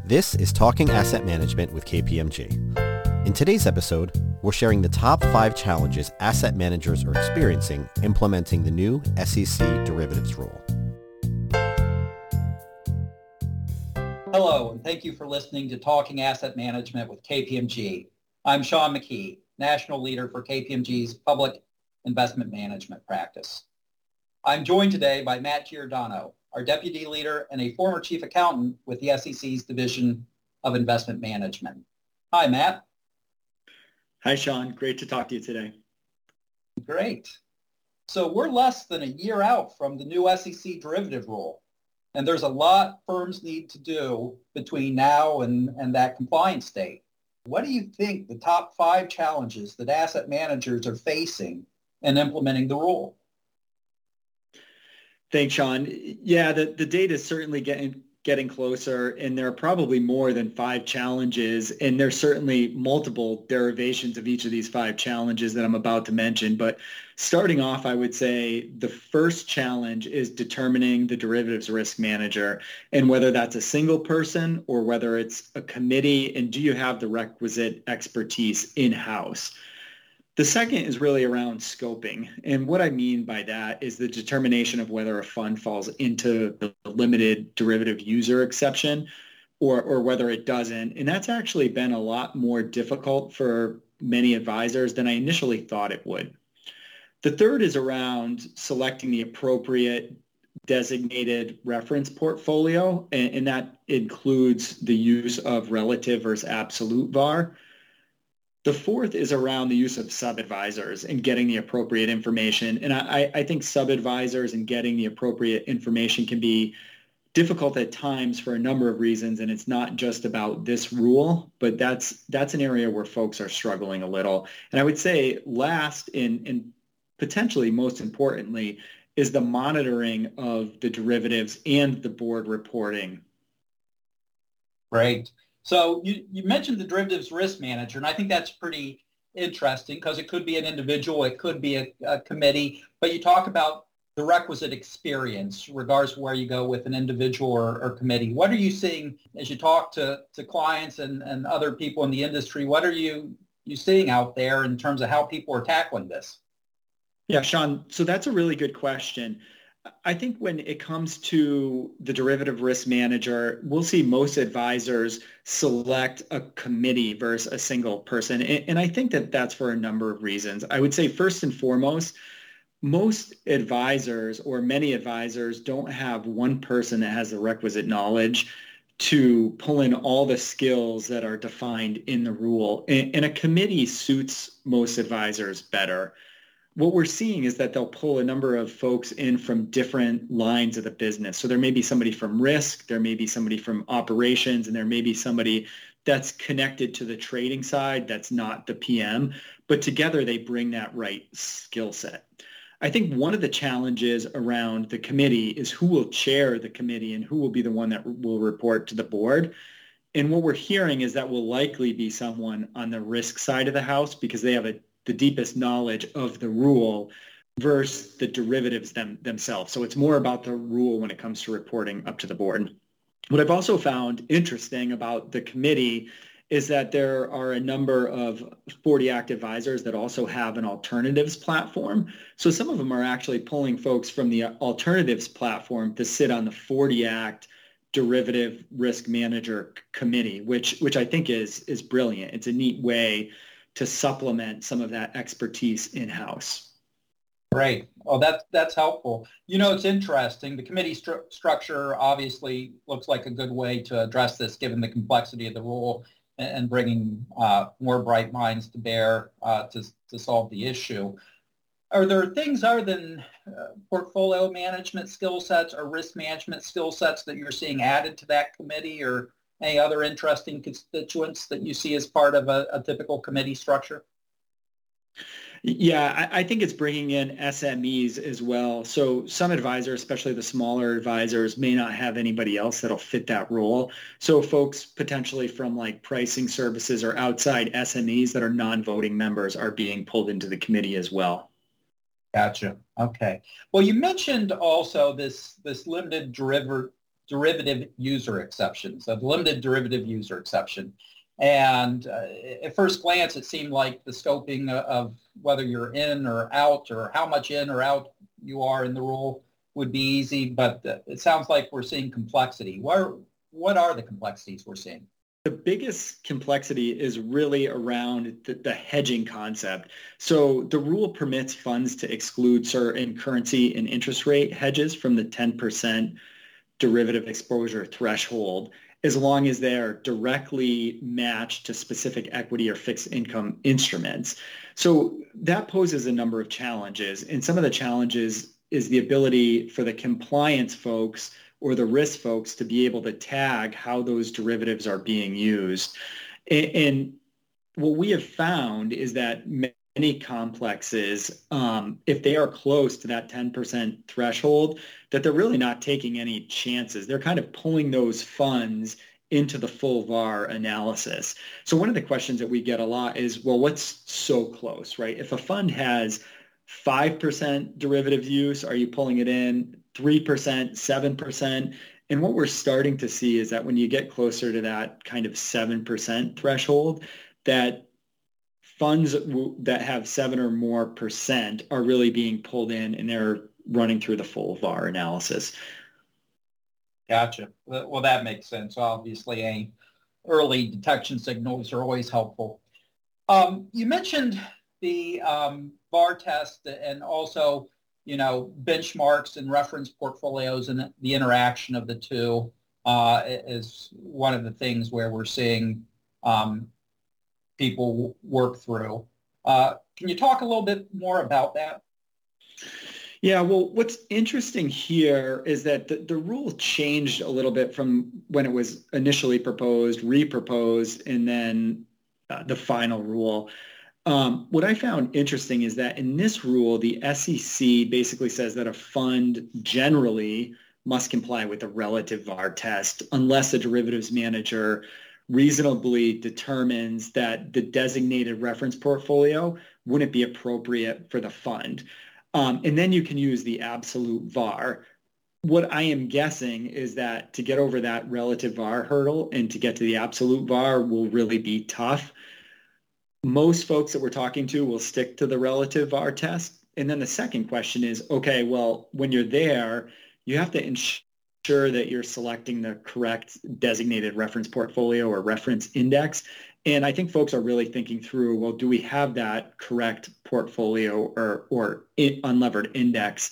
This is Talking Asset Management with KPMG. In today's episode, we're sharing the top 5 challenges asset managers are experiencing implementing the new SEC derivatives rule. Hello, and thank you for listening to Talking Asset Management with KPMG. I'm Sean McKee, National Leader for KPMG's Public Investment Management practice. I'm joined today by Matt Giordano, our Deputy Leader and a former Chief Accountant with the SEC's Division of Investment Management. Hi, Matt. Hi, Sean. Great to talk to you today. Great. So we're less than a year out from the new SEC derivative rule, and there's a lot firms need to do between now and that compliance date. What do you think the top 5 challenges that asset managers are facing in implementing the rule? Thanks, Sean. Yeah, the date is certainly getting closer, and there are probably more than 5 challenges, and there's certainly multiple derivations of each of these 5 challenges that I'm about to mention. But starting off, I would say the first challenge is determining the derivatives risk manager, and whether that's a single person or whether it's a committee, and do you have the requisite expertise in-house? The second is really around scoping. And what I mean by that is the determination of whether a fund falls into the limited derivative user exception or whether it doesn't. And that's actually been a lot more difficult for many advisors than I initially thought it would. The third is around selecting the appropriate designated reference portfolio, and that includes the use of relative versus absolute VAR. The fourth is around the use of sub-advisors and getting the appropriate information. And I think sub-advisors and getting the appropriate information can be difficult at times for a number of reasons. And it's not just about this rule, but that's an area where folks are struggling a little. And I would say last and potentially most importantly is the monitoring of the derivatives and the board reporting. Right. So you mentioned the derivatives risk manager, and I think that's pretty interesting because it could be an individual, it could be a committee, but you talk about the requisite experience regardless of where you go with an individual or committee. What are you seeing as you talk to clients and other people in the industry? What are you seeing out there in terms of how people are tackling this? Yeah, Sean, so that's a really good question. I think when it comes to the derivative risk manager, we'll see most advisors select a committee versus a single person. And I think that that's for a number of reasons. I would say first and foremost, most advisors or many advisors don't have one person that has the requisite knowledge to pull in all the skills that are defined in the rule. And a committee suits most advisors better. What we're seeing is that they'll pull a number of folks in from different lines of the business. So there may be somebody from risk, there may be somebody from operations, and there may be somebody that's connected to the trading side that's not the PM, but together they bring that right skill set. I think one of the challenges around the committee is who will chair the committee and who will be the one that will report to the board. And what we're hearing is that will likely be someone on the risk side of the house because they have the deepest knowledge of the rule versus the derivatives themselves. So it's more about the rule when it comes to reporting up to the board. What I've also found interesting about the committee is that there are a number of 40 Act advisors that also have an alternatives platform. So some of them are actually pulling folks from the alternatives platform to sit on the 40 Act derivative risk manager committee, which I think is brilliant. It's a neat way to supplement some of that expertise in-house. Great. Well, that's helpful. You know, it's interesting. The committee structure obviously looks like a good way to address this given the complexity of the rule and bringing more bright minds to bear to solve the issue. Are there things other than portfolio management skill sets or risk management skill sets that you're seeing added to that committee or any other interesting constituents that you see as part of a typical committee structure? Yeah, I think it's bringing in SMEs as well. So some advisors, especially the smaller advisors, may not have anybody else that'll fit that role. So folks potentially from like pricing services or outside SMEs that are non-voting members are being pulled into the committee as well. Gotcha. Okay. Well, you mentioned also this limited derivative user exception, so the limited derivative user exception. And at first glance, it seemed like the scoping of whether you're in or out or how much in or out you are in the rule would be easy, but it sounds like we're seeing complexity. What are the complexities we're seeing? The biggest complexity is really around the hedging concept. So the rule permits funds to exclude certain currency and interest rate hedges from the 10% derivative exposure threshold, as long as they are directly matched to specific equity or fixed income instruments. So that poses a number of challenges. And some of the challenges is the ability for the compliance folks or the risk folks to be able to tag how those derivatives are being used. And what we have found is that many complexes, if they are close to that 10% threshold, that they're really not taking any chances. They're kind of pulling those funds into the full VAR analysis. So one of the questions that we get a lot is, well, what's so close, right? If a fund has 5% derivative use, are you pulling it in 3%, 7%? And what we're starting to see is that when you get closer to that kind of 7% threshold, that funds that have 7 or more percent are really being pulled in and they're running through the full VAR analysis. Gotcha. Well, that makes sense. Obviously, early detection signals are always helpful. You mentioned the VAR test and also, benchmarks and reference portfolios and the interaction of the two is one of the things where we're seeing people work through. Can you talk a little bit more about that? Yeah, well, what's interesting here is that the rule changed a little bit from when it was initially proposed, reproposed, and then the final rule. What I found interesting is that in this rule, the SEC basically says that a fund generally must comply with the relative VAR test unless the derivatives manager reasonably determines that the designated reference portfolio wouldn't be appropriate for the fund. And then you can use the absolute VAR. What I am guessing is that to get over that relative VAR hurdle and to get to the absolute VAR will really be tough. Most folks that we're talking to will stick to the relative VAR test. And then the second question is, okay, well, when you're there, you have to ensure that you're selecting the correct designated reference portfolio or reference index. And I think folks are really thinking through, well, do we have that correct portfolio or unlevered index?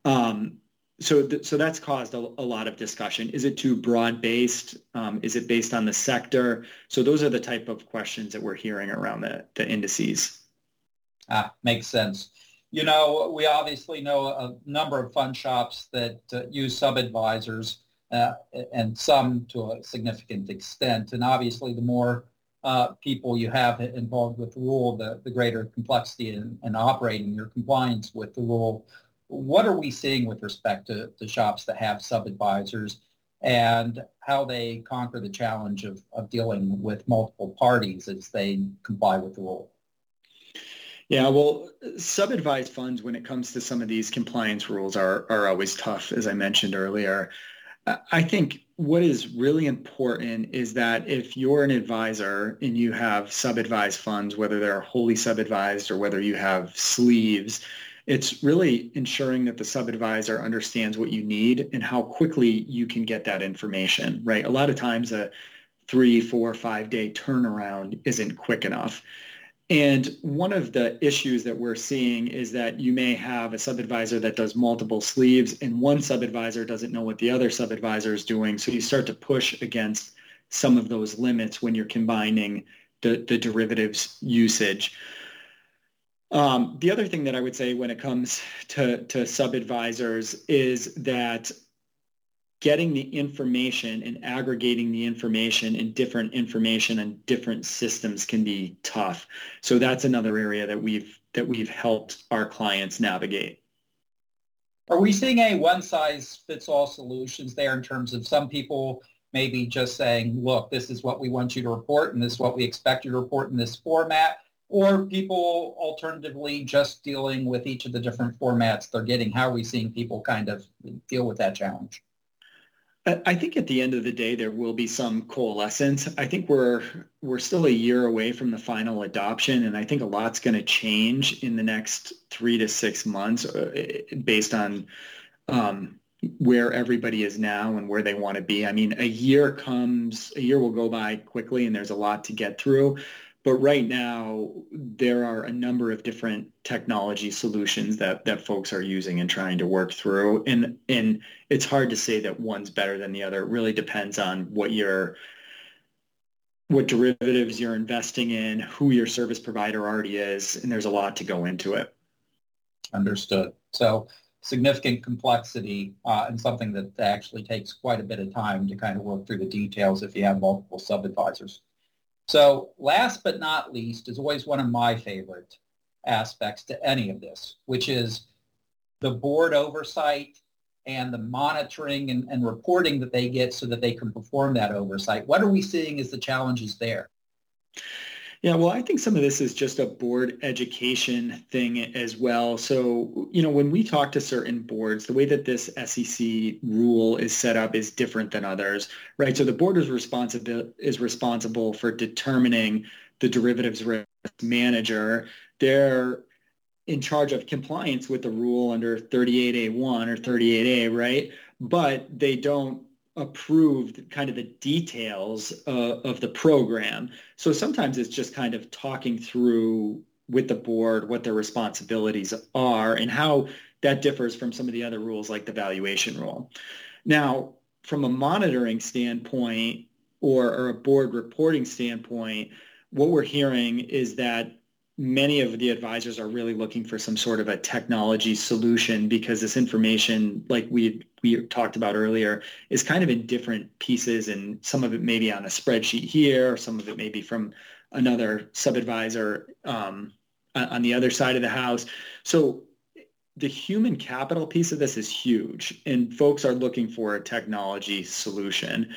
So that's caused a lot of discussion. Is it too broad-based? Is it based on the sector? So those are the type of questions that we're hearing around the indices. Makes sense. We obviously know a number of fund shops that use sub-advisors and some to a significant extent. And obviously, the more people you have involved with the rule, the greater complexity in operating your compliance with the rule. What are we seeing with respect to shops that have sub-advisors and how they conquer the challenge of dealing with multiple parties as they comply with the rule? Yeah, well, sub-advised funds, when it comes to some of these compliance rules, are always tough, as I mentioned earlier. I think what is really important is that if you're an advisor and you have sub-advised funds, whether they're wholly sub-advised or whether you have sleeves, it's really ensuring that the sub-advisor understands what you need and how quickly you can get that information, right? A lot of times a 3, 4, 5 day turnaround isn't quick enough. And one of the issues that we're seeing is that you may have a sub-advisor that does multiple sleeves and one sub-advisor doesn't know what the other sub-advisor is doing. So you start to push against some of those limits when you're combining the derivatives usage. The other thing that I would say when it comes to sub-advisors is that getting the information and aggregating the information in different information and different systems can be tough. So that's another area that we've helped our clients navigate. Are we seeing a one-size-fits-all solutions there in terms of some people maybe just saying, look, this is what we want you to report and this is what we expect you to report in this format, or people alternatively just dealing with each of the different formats they're getting? How are we seeing people kind of deal with that challenge? I think at the end of the day, there will be some coalescence. I think we're still a year away from the final adoption, and I think a lot's going to change in the next 3 to 6 months based on where everybody is now and where they want to be. I mean, a year will go by quickly, and there's a lot to get through. But right now, there are a number of different technology solutions that folks are using and trying to work through. And it's hard to say that one's better than the other. It really depends on what derivatives you're investing in, who your service provider already is, and there's a lot to go into it. Understood. So significant complexity and something that actually takes quite a bit of time to kind of work through the details if you have multiple sub-advisors. So last but not least is always one of my favorite aspects to any of this, which is the board oversight and the monitoring and reporting that they get so that they can perform that oversight. What are we seeing as the challenges there? Yeah, well, I think some of this is just a board education thing as well. So, when we talk to certain boards, the way that this SEC rule is set up is different than others, right? So the board is responsible for determining the derivatives risk manager. They're in charge of compliance with the rule under 38A1 or 38A, right? But they don't approved kind of the details of the program. So sometimes it's just kind of talking through with the board what their responsibilities are and how that differs from some of the other rules like the valuation rule. Now, from a monitoring standpoint or a board reporting standpoint, what we're hearing is that many of the advisors are really looking for some sort of a technology solution because this information, like we talked about earlier, is kind of in different pieces, and some of it may be on a spreadsheet here, some of it may be from another sub-advisor on the other side of the house. So the human capital piece of this is huge, and folks are looking for a technology solution.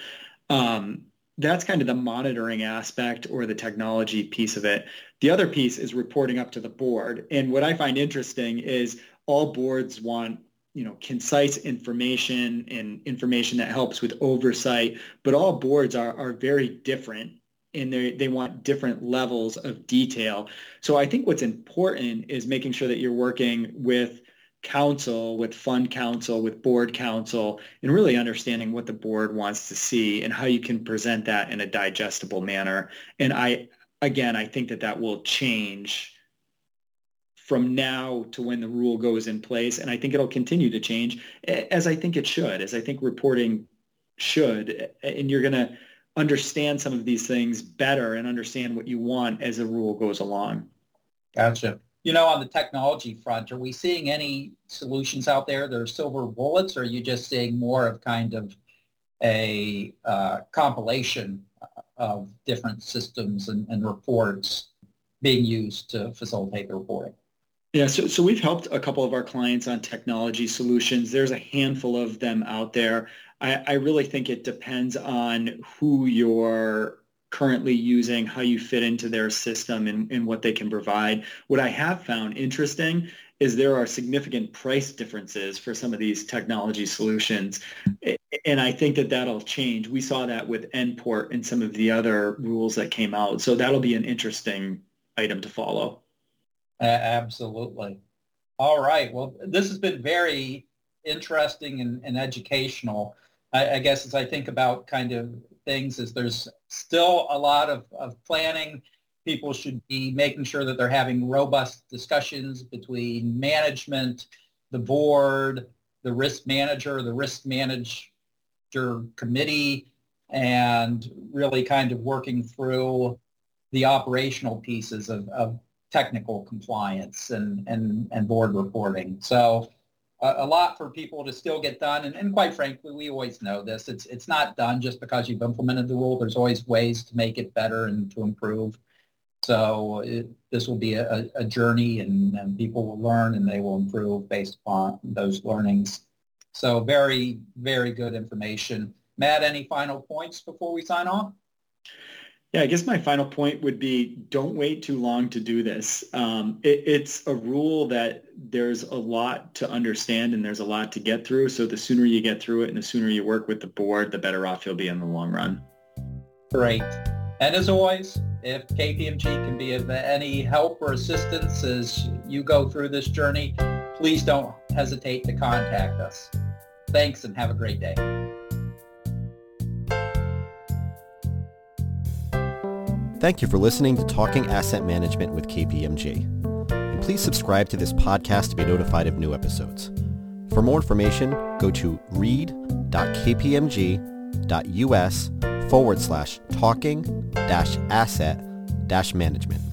That's kind of the monitoring aspect or the technology piece of it. The other piece is reporting up to the board. And what I find interesting is all boards want, concise information and information that helps with oversight, but all boards are very different and they want different levels of detail. So I think what's important is making sure that you're working with counsel, with fund counsel, with board counsel, and really understanding what the board wants to see and how you can present that in a digestible manner. And I think that will change from now to when the rule goes in place. And I think it'll continue to change as I think it should, as I think reporting should. And you're going to understand some of these things better and understand what you want as the rule goes along. Gotcha. On the technology front, are we seeing any solutions out there that are silver bullets, or are you just seeing more of kind of a compilation of different systems and reports being used to facilitate the reporting? Yeah, so we've helped a couple of our clients on technology solutions. There's a handful of them out there. I really think it depends on who you're currently using, how you fit into their system and what they can provide. What I have found interesting is there are significant price differences for some of these technology solutions. And I think that'll change. We saw that with Nport and some of the other rules that came out. So that'll be an interesting item to follow. Absolutely. All right. Well, this has been very interesting and educational. I guess as I think about kind of things is there's still a lot of planning. People should be making sure that they're having robust discussions between management, the board, the risk manager, the risk manager committee, and really kind of working through the operational pieces of technical compliance and board reporting. So a lot for people to still get done. And quite frankly, we always know this. It's not done just because you've implemented the rule. There's always ways to make it better and to improve. So this will be a journey, and people will learn and they will improve based upon those learnings. So very, very good information. Matt, any final points before we sign off? Yeah, I guess my final point would be don't wait too long to do this. It's a rule that there's a lot to understand and there's a lot to get through. So the sooner you get through it and the sooner you work with the board, the better off you'll be in the long run. Great. And as always, if KPMG can be of any help or assistance as you go through this journey, please don't hesitate to contact us. Thanks and have a great day. Thank you for listening to Talking Asset Management with KPMG. And please subscribe to this podcast to be notified of new episodes. For more information, go to read.kpmg.us/talking-asset-management.